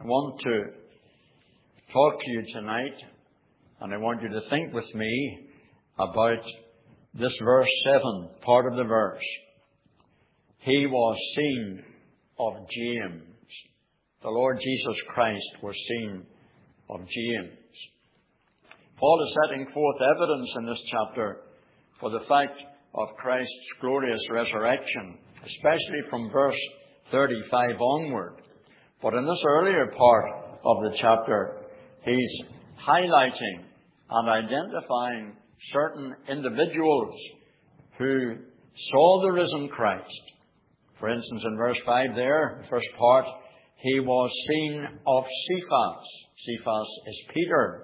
I want to talk to you tonight, and I want you to think with me about this verse 7, part of the verse. He was seen of James. The Lord Jesus Christ was seen of James. Paul is setting forth evidence in this chapter for the fact of Christ's glorious resurrection, especially from verse 35 onward. But in this earlier part of the chapter, he's highlighting and identifying certain individuals who saw the risen Christ. For instance, in verse 5 there, the first part, he was seen of Cephas. Cephas is Peter.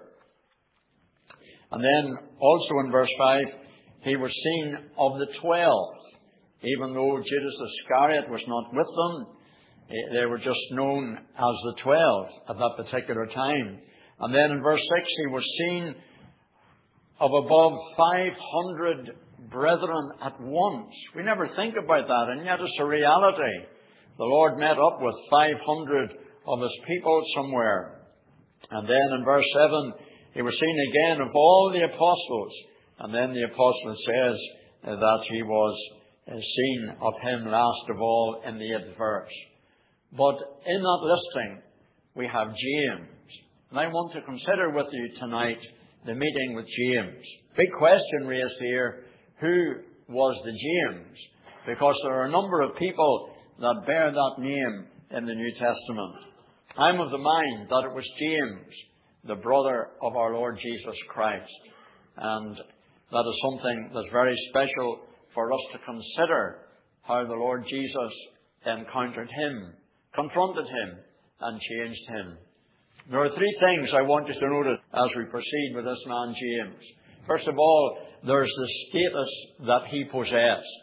And then also in verse 5, he was seen of the 12. Even though Judas Iscariot was not with them, they were just known as the 12 at that particular time. And then in verse 6, he was seen of above 500 brethren at once. We never think about that, and yet it's a reality. The Lord met up with 500 of his people somewhere. And then in verse 7, he was seen again of all the apostles. And then the apostle says that he was seen of him last of all in the 8th verse. But in that listing, we have James. And I want to consider with you tonight the meeting with James. Big question raised here, who was the James? Because there are a number of people that bear that name in the New Testament. I'm of the mind that it was James, the brother of our Lord Jesus Christ. And that is something that's very special for us to consider, how the Lord Jesus encountered him, confronted him, and changed him. There are three things I want you to notice as we proceed with this man James. First of all, there's the status that he possessed.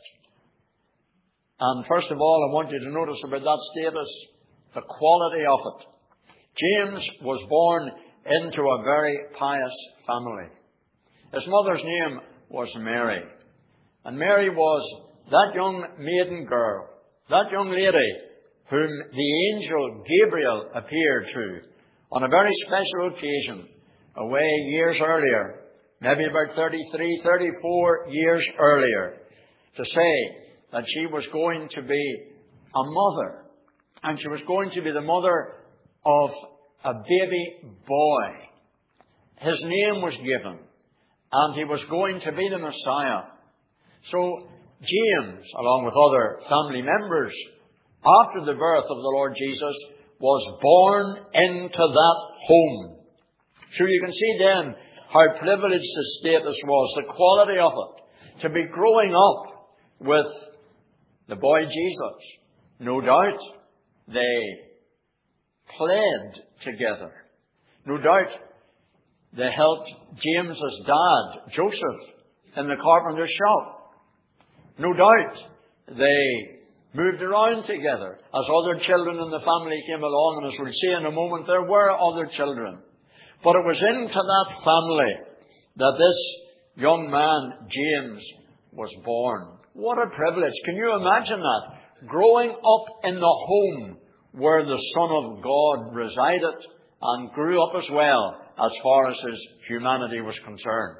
And first of all, I want you to notice about that status, the quality of it. James was born into a very pious family. His mother's name was Mary. And Mary was that young maiden girl, that young lady whom the angel Gabriel appeared to on a very special occasion away years earlier, maybe about 33, 34 years earlier, to say that she was going to be a mother, and she was going to be the mother of a baby boy. His name was given, and he was going to be the Messiah. So James, along with other family members, after the birth of the Lord Jesus, was born into that home. So you can see then how privileged the status was, the quality of it, to be growing up with the boy Jesus. No doubt they played together. No doubt they helped James's dad, Joseph, in the carpenter's shop. No doubt they moved around together as other children in the family came along, and as we'll see in a moment, there were other children. But it was into that family that this young man, James, was born. What a privilege. Can you imagine that? Growing up in the home where the Son of God resided and grew up as well, as far as his humanity was concerned.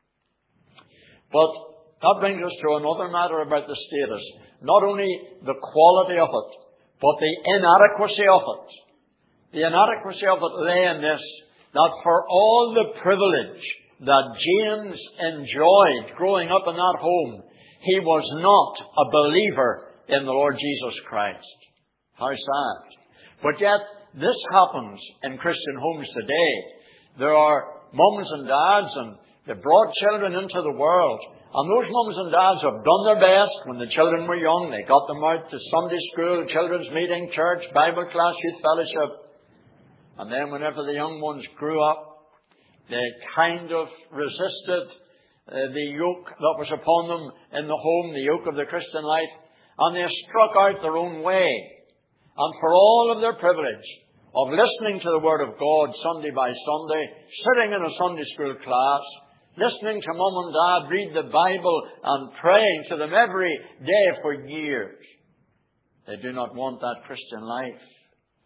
But that brings us to another matter about the status. Not only the quality of it, but the inadequacy of it. The inadequacy of it lay in this, that for all the privilege that James enjoyed growing up in that home, he was not a believer in the Lord Jesus Christ. How sad. But yet, this happens in Christian homes today. There are mums and dads, and they brought children into the world. And those mums and dads have done their best when the children were young. They got them out to Sunday school, children's meeting, church, Bible class, youth fellowship. And then whenever the young ones grew up, they kind of resisted the yoke that was upon them in the home, the yoke of the Christian life. And they struck out their own way. And for all of their privilege of listening to the Word of God Sunday by Sunday, sitting in a Sunday school class, listening to mum and dad read the Bible and praying to them every day for years, they do not want that Christian life.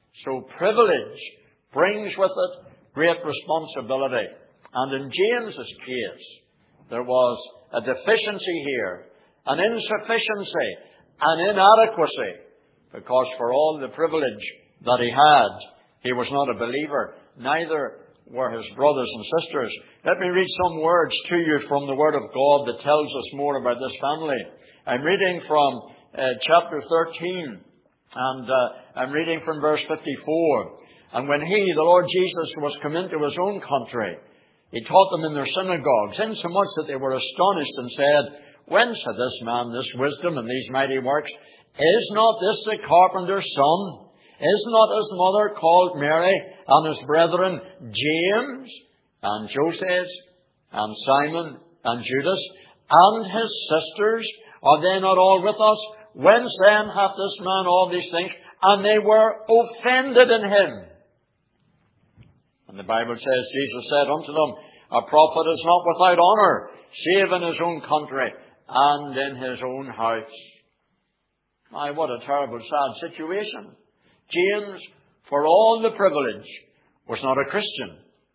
So privilege brings with it great responsibility. And in James's case, there was a deficiency here, an insufficiency, an inadequacy, because for all the privilege that he had, he was not a believer. Neither were his brothers and sisters. Let me read some words to you from the Word of God that tells us more about this family. I'm reading from chapter 13, and I'm reading from verse 54. And when he, the Lord Jesus, was come into his own country, he taught them in their synagogues, insomuch that they were astonished and said, Whence hath this man this wisdom and these mighty works? Is not this the carpenter's son? Is not his mother called Mary, and his brethren James, and Joseph, and Simon, and Judas, and his sisters? Are they not all with us? Whence then hath this man all these things? And they were offended in him. And the Bible says, Jesus said unto them, A prophet is not without honour, save in his own country, and in his own house. My, what a terrible, sad situation. James, for all the privilege, was not a Christian.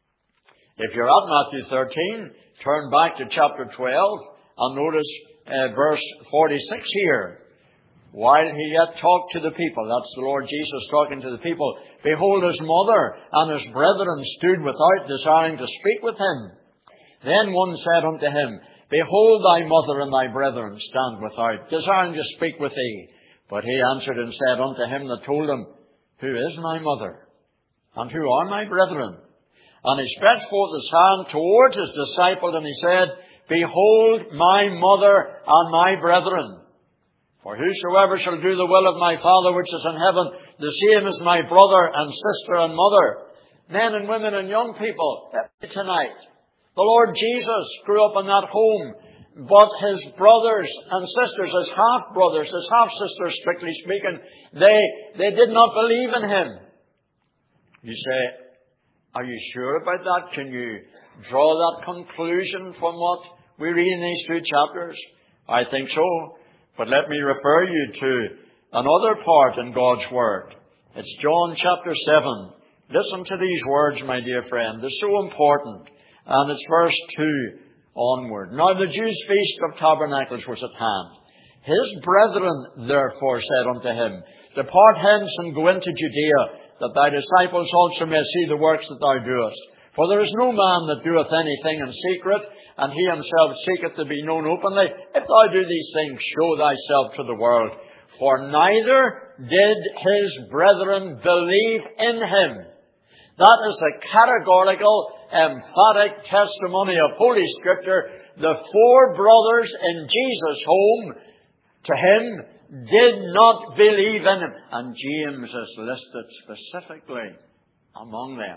If you're at Matthew 13, turn back to chapter 12 and notice verse 46 here. While he yet talked to the people, that's the Lord Jesus talking to the people, behold, his mother and his brethren stood without, desiring to speak with him. Then one said unto him, Behold, thy mother and thy brethren stand without, desiring to speak with thee. But he answered and said unto him that told him, Who is my mother? And who are my brethren? And he stretched forth his hand towards his disciple, and he said, Behold my mother and my brethren. For whosoever shall do the will of my Father which is in heaven, the same is my brother and sister and mother. Men and women and young people, tonight, the Lord Jesus grew up in that home, but his brothers and sisters, his half-brothers, his half-sisters, strictly speaking, they did not believe in him. You say, are you sure about that? Can you draw that conclusion from what we read in these two chapters? I think so. But let me refer you to another part in God's Word. It's John chapter 7. Listen to these words, my dear friend. They're so important. And it's verse 2 onward. Now the Jews' feast of tabernacles was at hand. His brethren therefore said unto him, Depart hence and go into Judea, that thy disciples also may see the works that thou doest. For there is no man that doeth anything in secret, and he himself seeketh to be known openly. If thou do these things, show thyself to the world. For neither did his brethren believe in him. That is a categorical, emphatic testimony of Holy Scripture. The four brothers in Jesus' home, to him, did not believe in him. And James is listed specifically among them.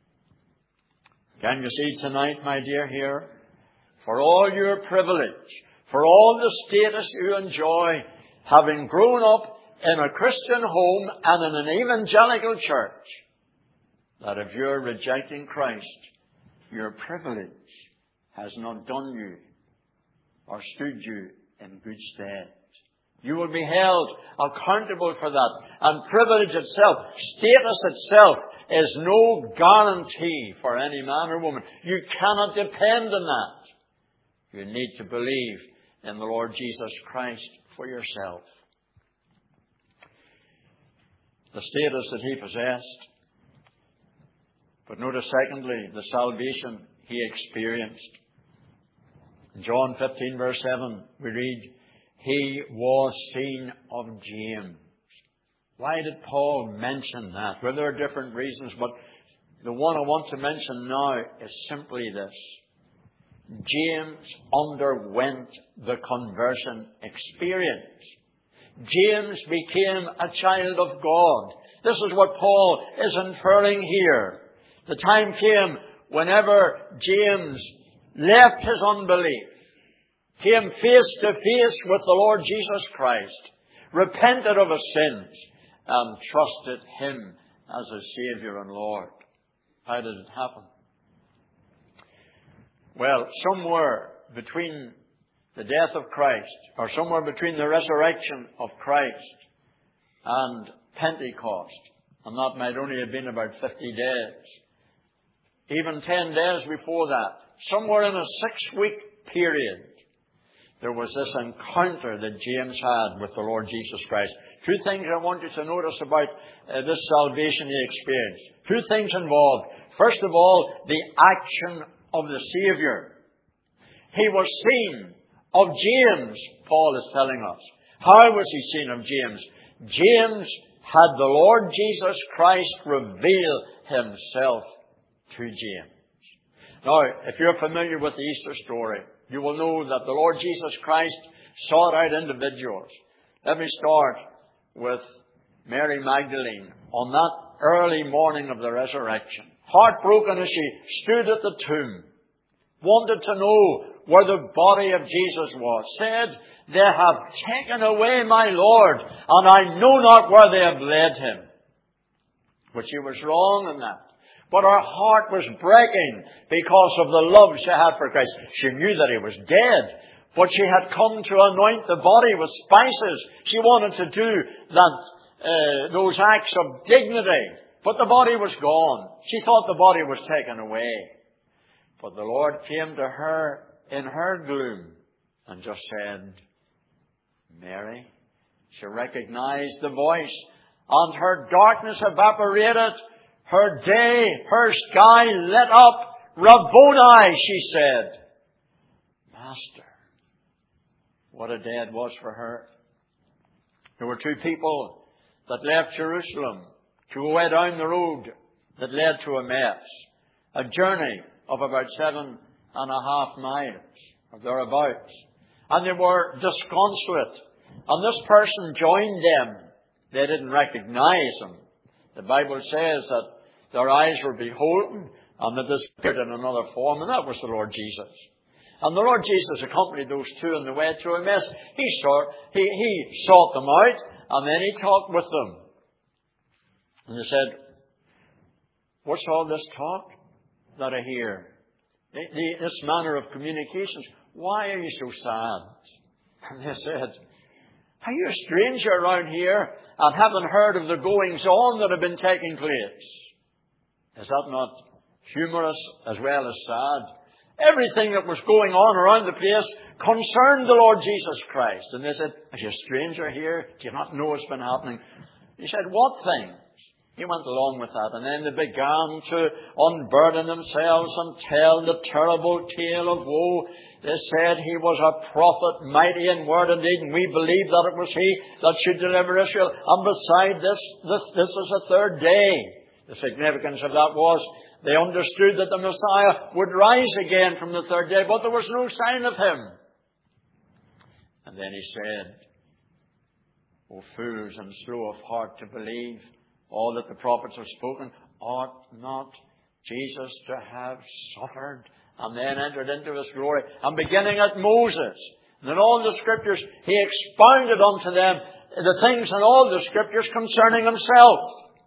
Can you see tonight, my dear hearer? For all your privilege, for all the status you enjoy, having grown up in a Christian home and in an evangelical church, that if you're rejecting Christ, your privilege has not done you or stood you in good stead. You will be held accountable for that. And privilege itself, status itself, is no guarantee for any man or woman. You cannot depend on that. You need to believe in the Lord Jesus Christ for yourself. The status that he possessed. But notice secondly, the salvation he experienced. In John 15 verse 7 we read, He was seen of James. Why did Paul mention that? Well, there are different reasons, but the one I want to mention now is simply this. James underwent the conversion experience. James became a child of God. This is what Paul is inferring here. The time came whenever James left his unbelief, came face to face with the Lord Jesus Christ, repented of his sins, and trusted him as his Savior and Lord. How did it happen? Well, somewhere between the death of Christ, or somewhere between the resurrection of Christ and Pentecost, And that might only have been about 50 days. Even 10 days before that, somewhere in a 6-week period, there was this encounter that James had with the Lord Jesus Christ. 2 things I want you to notice about this salvation he experienced. 2 things involved. First of all, the action of the Savior. He was seen of James, Paul is telling us. How was he seen of James? James had the Lord Jesus Christ reveal himself to James. Now, if you're familiar with the Easter story, you will know that the Lord Jesus Christ sought out individuals. Let me start with Mary Magdalene on that early morning of the resurrection. Heartbroken as she stood at the tomb, wanted to know where the body of Jesus was. Said, "They have taken away my Lord, and I know not where they have laid him." But she was wrong in that. But her heart was breaking because of the love she had for Christ. She knew that he was dead, but she had come to anoint the body with spices. She wanted to do those acts of dignity, but the body was gone. She thought the body was taken away. But the Lord came to her in her gloom and just said, "Mary." She recognized the voice, and her darkness evaporated. Her day, her sky lit up. "Rabboni," she said. Master. What a day it was for her. There were 2 people that left Jerusalem to go down the road that led to Emmaus. A journey of about 7.5 miles, or thereabouts. And they were disconsolate. And this person joined them. They didn't recognize him. The Bible says that their eyes were beholden, and that this appeared in another form, and that was the Lord Jesus. And the Lord Jesus accompanied those 2 on the way to Emmaus. He sought them out, and then he talked with them. And they said, "What's all this talk that I hear? This manner of communications, why are you so sad?" And they said, "Are you a stranger around here and haven't heard of the goings-on that have been taking place?" Is that not humorous as well as sad? Everything that was going on around the place concerned the Lord Jesus Christ. And they said, "Are you a stranger here? Do you not know what's been happening?" He said, "What things?" He went along with that. And then they began to unburden themselves and tell the terrible tale of woe. They said he was a prophet, mighty in word and deed, and we believe that it was he that should deliver Israel. And beside this is the 3rd day. The significance of that was they understood that the Messiah would rise again from the 3rd day, but there was no sign of him. And then he said, "O fools and slow of heart to believe all that the prophets have spoken, ought not Jesus to have suffered and then entered into his glory?" And beginning at Moses and in all the Scriptures, he expounded unto them the things in all the Scriptures concerning himself.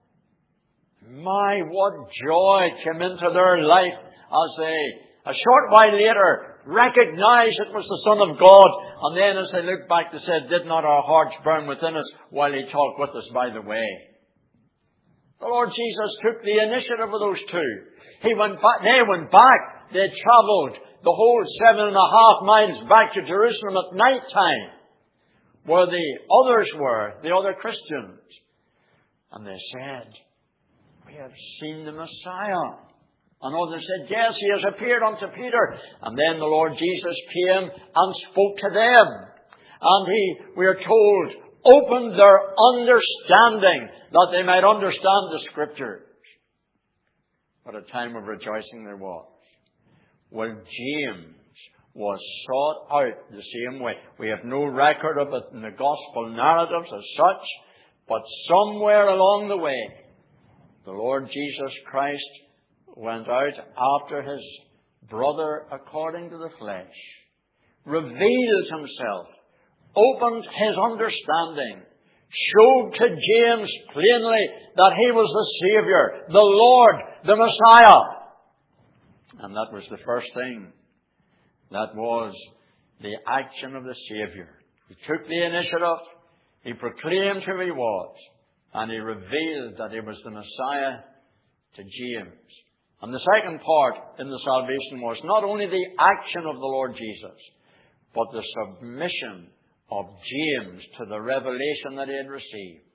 My, what joy came into their life as they, a short while later, recognized it was the Son of God. And then as they looked back, they said, "Did not our hearts burn within us while he talked with us by the way?" The Lord Jesus took the initiative of those 2. They went back. They travelled the whole 7.5 miles back to Jerusalem at night time, where the others were, the other Christians. And they said, "We have seen the Messiah." And others said, "Yes, he has appeared unto Peter." And then the Lord Jesus came and spoke to them. And he, we are told, opened their understanding that they might understand the Scriptures. What a time of rejoicing there was. Well, James was sought out the same way. We have no record of it in the Gospel narratives as such, but somewhere along the way, the Lord Jesus Christ went out after his brother according to the flesh, revealed himself, opened his understanding, showed to James plainly that he was the Savior, the Lord, the Messiah. And that was the first thing. That was the action of the Savior. He took the initiative. He proclaimed who he was. And he revealed that he was the Messiah to James. And the second part in the salvation was not only the action of the Lord Jesus, but the submission of James to the revelation that he had received.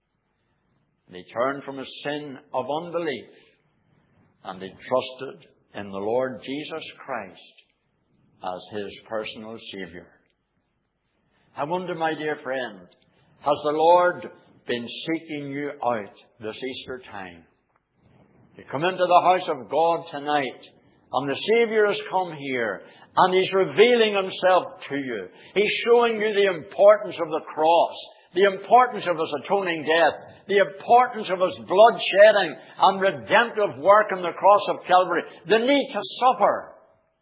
And he turned from his sin of unbelief and he trusted in the Lord Jesus Christ as his personal Savior. I wonder, my dear friend, has the Lord been seeking you out this Easter time? You come into the house of God tonight, and the Savior has come here, and He's revealing Himself to you. He's showing you the importance of the cross, the importance of His atoning death, the importance of His blood shedding and redemptive work on the cross of Calvary, the need to suffer.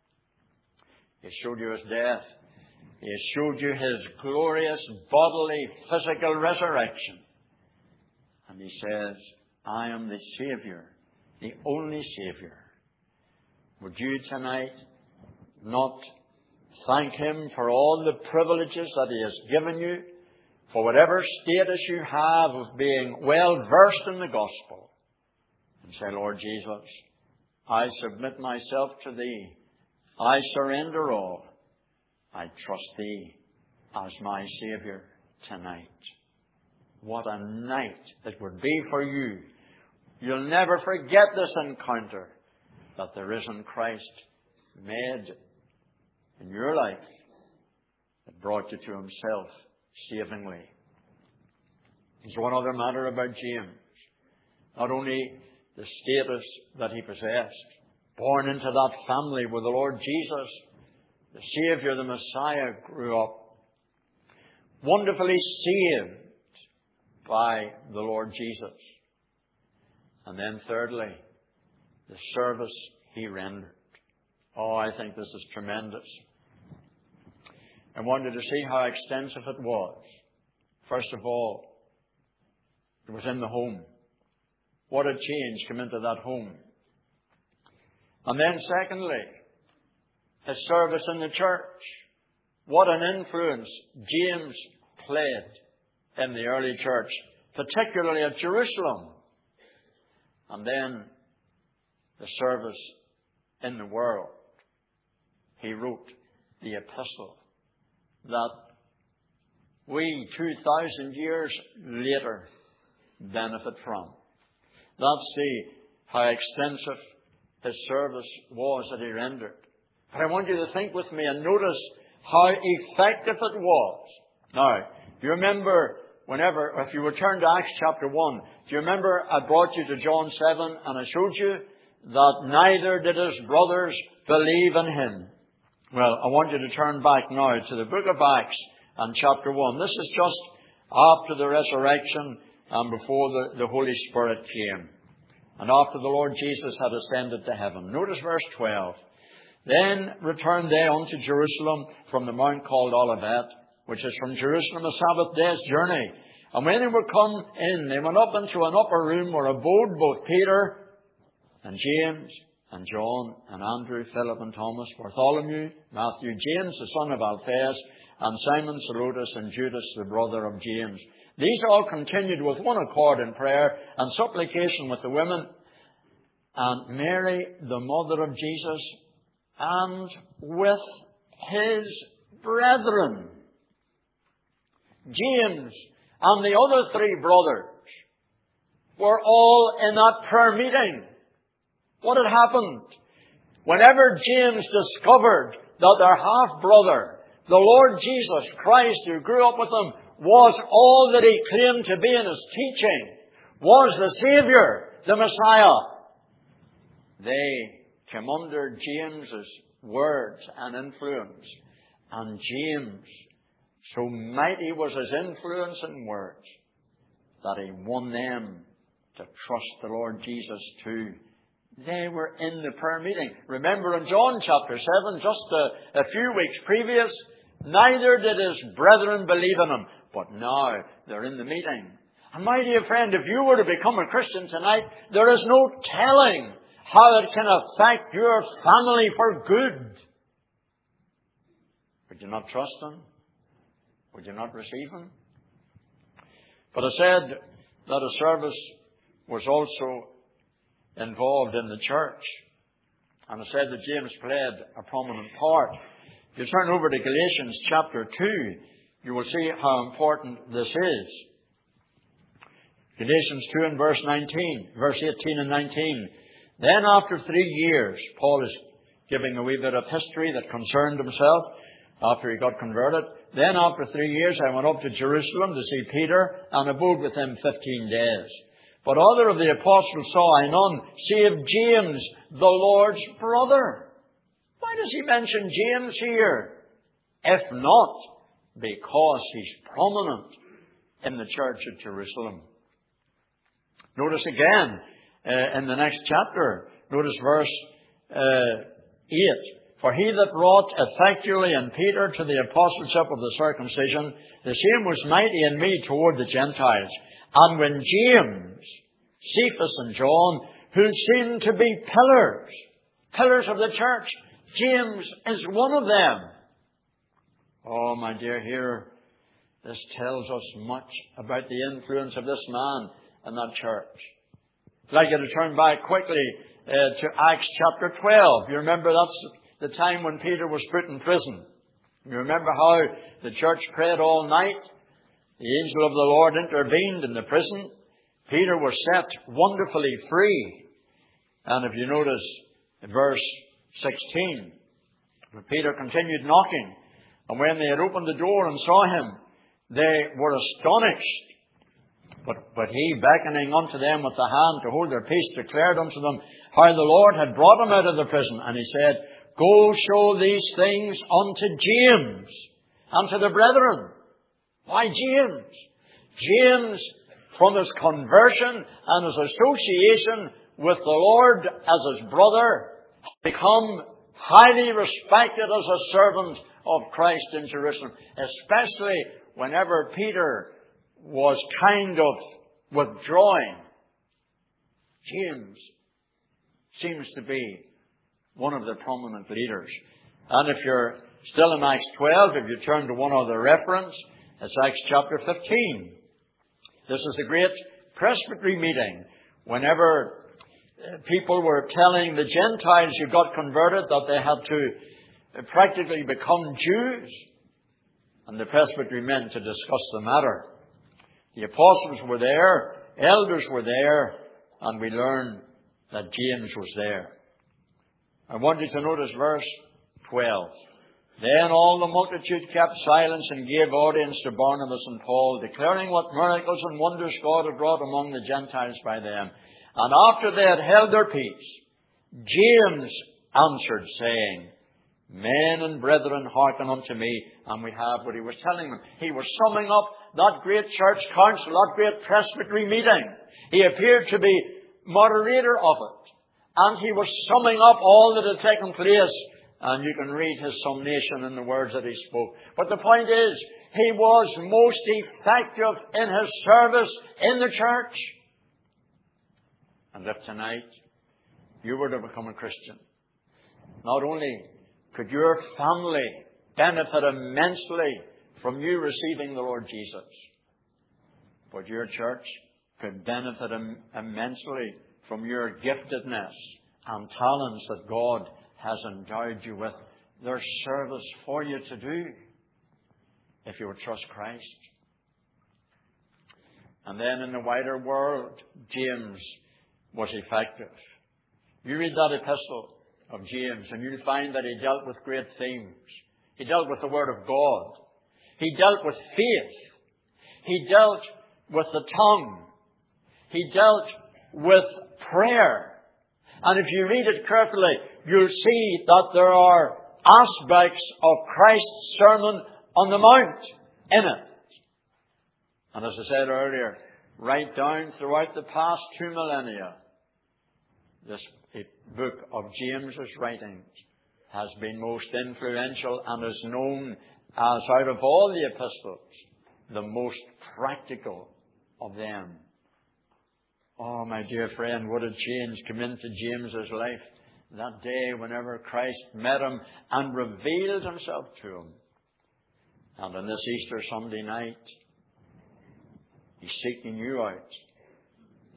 He showed you His death. He has showed you His glorious bodily, physical resurrection. And He says, I am the Savior, the only Savior. Would you tonight not thank Him for all the privileges that He has given you, for whatever status you have of being well versed in the gospel, and say, Lord Jesus, I submit myself to Thee. I surrender all. I trust Thee as my Savior tonight. What a night it would be for you. You'll never forget this encounter that the risen Christ made in your life that brought you to Himself savingly. There's one other matter about James. Not only the status that he possessed, born into that family where the Lord Jesus, the Savior, the Messiah, grew up, wonderfully saved by the Lord Jesus. And then thirdly, the service he rendered. Oh, I think this is tremendous. I wanted to see how extensive it was. First of all, it was in the home. What a change came into that home. And then secondly, his service in the church. What an influence James played in the early church, particularly at Jerusalem. And then the service in the world. He wrote the epistle that we 2,000 years later benefit from. That's how extensive his service was that he rendered. But I want you to think with me and notice how effective it was. Now, do you remember if you return to Acts chapter 1, do you remember I brought you to John 7 and I showed you that neither did his brothers believe in him? Well, I want you to turn back now to the book of Acts and chapter 1. This is just after the resurrection and before the Holy Spirit came. And after the Lord Jesus had ascended to heaven. Notice verse 12. Then returned they unto Jerusalem from the mount called Olivet, which is from Jerusalem a Sabbath day's journey. And when they were come in, they went up into an upper room where abode both Peter and James and John and Andrew, Philip and Thomas, Bartholomew, Matthew, James the son of Alphaeus, and Simon Zelotes and Judas the brother of James. These all continued with one accord in prayer and supplication with the women, and Mary, the mother of Jesus, and with his brethren. James and the other three brothers were all in that prayer meeting. What had happened? Whenever James discovered that their half-brother, the Lord Jesus Christ, who grew up with them, was all that he claimed to be in his teaching, was the Savior, the Messiah, they came under James's words and influence. And James, so mighty was his influence and words, that he won them to trust the Lord Jesus too. They were in the prayer meeting. Remember in John chapter 7, just a few weeks previous, neither did his brethren believe in him. But now they're in the meeting. And my dear friend, if you were to become a Christian tonight, there is no telling how it can affect your family for good. Would you not trust Him? Would you not receive Him? But I said that a service was also involved in the church. And I said that James played a prominent part. If you turn over to Galatians chapter 2, you will see how important this is. Galatians 2 and verse 18 and 19. Then after 3 years, Paul is giving a wee bit of history that concerned himself after he got converted. Then after 3 years, I went up to Jerusalem to see Peter and abode with him 15 days. But other of the apostles saw I none, save James, the Lord's brother. Why does he mention James here? If not, because he's prominent in the church at Jerusalem. Notice again, in the next chapter, notice verse 8. For he that wrought effectually in Peter to the apostleship of the circumcision, the same was mighty in me toward the Gentiles. And when James, Cephas and John, who seemed to be pillars of the church, James is one of them. Oh, my dear hearer, this tells us much about the influence of this man in that church. I'd like you to turn back quickly to Acts chapter 12. You remember that's the time when Peter was put in prison. You remember how the church prayed all night? The angel of the Lord intervened in the prison. Peter was set wonderfully free. And if you notice verse 16, Peter continued knocking. And when they had opened the door and saw him, they were astonished. But he, beckoning unto them with the hand to hold their peace, declared unto them how the Lord had brought him out of the prison. And he said, Go show these things unto James and to the brethren. Why James? James, from his conversion and his association with the Lord as his brother, become highly respected as a servant of Christ in Jerusalem, especially whenever Peter was kind of withdrawing. James seems to be one of the prominent leaders. And if you're still in Acts 12, if you turn to one other reference, it's Acts chapter 15. This is the great presbytery meeting. Whenever people were telling the Gentiles who got converted that they had to practically become Jews, and the presbytery met to discuss the matter. The apostles were there, elders were there, and we learn that James was there. I want you to notice verse 12. Then all the multitude kept silence and gave audience to Barnabas and Paul, declaring what miracles and wonders God had wrought among the Gentiles by them. And after they had held their peace, James answered, saying, Men and brethren, hearken unto me. And we have what he was telling them. He was summing up that great church council, that great presbytery meeting. He appeared to be moderator of it. And he was summing up all that had taken place. And you can read his summation in the words that he spoke. But the point is, he was most effective in his service in the church. And if tonight you were to become a Christian, not only could your family benefit immensely from you receiving the Lord Jesus, but your church could benefit immensely from your giftedness and talents that God has endowed you with. There's service for you to do if you would trust Christ. And then in the wider world, James was effective. You read that epistle of James and you'll find that he dealt with great themes. He dealt with the Word of God. He dealt with faith. He dealt with the tongue. He dealt with prayer. And if you read it carefully, you'll see that there are aspects of Christ's Sermon on the Mount in it. And as I said earlier, right down throughout the past 2 millennia, this book of James's writings has been most influential and is known as, out of all the epistles, the most practical of them. Oh, my dear friend, what a change came into James's life that day whenever Christ met him and revealed himself to him. And on this Easter Sunday night, he's seeking you out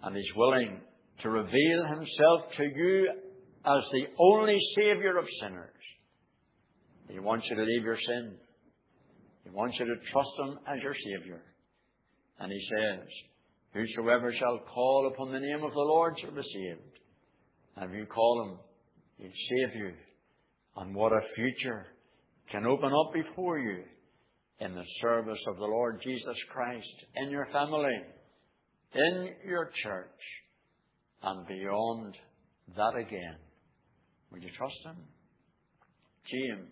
And He's willing to reveal Himself to you as the only Saviour of sinners. He wants you to leave your sin. He wants you to trust Him as your Saviour. And He says, whosoever shall call upon the name of the Lord shall be saved. And if you call Him, He'll save you. And what a future can open up before you in the service of the Lord Jesus Christ, in your family, in your church, and beyond that again. Will you trust Him? James,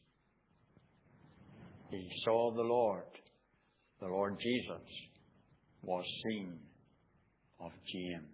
he saw the Lord. The Lord Jesus was seen of James.